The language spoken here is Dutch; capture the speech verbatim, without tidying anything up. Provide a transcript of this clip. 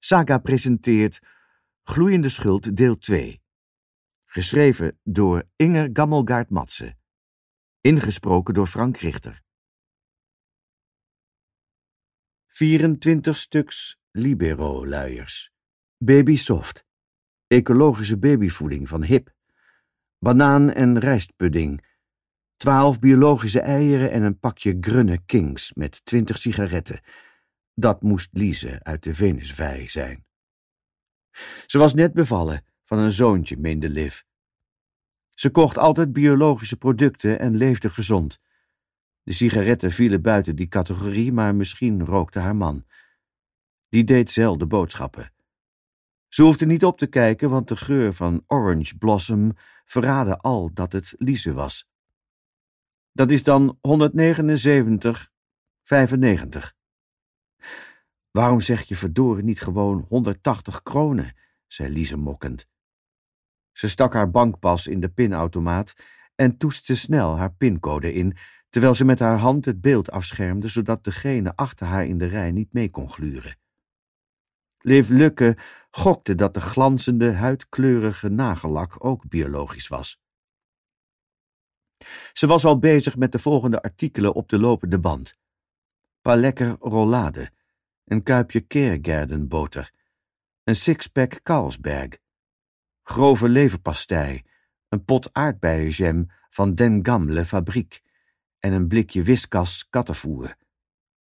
Saga presenteert Gloeiende Schuld deel twee. Geschreven door Inger Gammelgaard-Madsen. Ingesproken door Frank Richter. vierentwintig stuks Libero-luiers. Babysoft. Ecologische babyvoeding van Hip. Banaan- en rijstpudding. twaalf biologische eieren en een pakje Grunne Kings met twintig sigaretten. Dat moest Lise uit de Venusvij zijn. Ze was net bevallen van een zoontje, meende Liv. Ze kocht altijd biologische producten en leefde gezond. De sigaretten vielen buiten die categorie, maar misschien rookte haar man. Die deed zelden boodschappen. Ze hoefde niet op te kijken, want de geur van Orange Blossom verraadde al dat het Lise was. Dat is dan honderdnegenenzeventig vijfennegentig. Waarom zeg je verdorie niet gewoon honderdtachtig kronen, zei Lise mokkend. Ze stak haar bankpas in de pinautomaat en toetste snel haar pincode in, terwijl ze met haar hand het beeld afschermde, zodat degene achter haar in de rij niet mee kon gluren. Liv Lukke gokte dat de glanzende, huidkleurige nagellak ook biologisch was. Ze was al bezig met de volgende artikelen op de lopende band. Paar lekker rollade, een kuipje Keergardenboter, een sixpack Carlsberg, grove leverpastei, een pot aardbeienjam van Den Gamle Fabriek en een blikje Whiskas kattenvoer.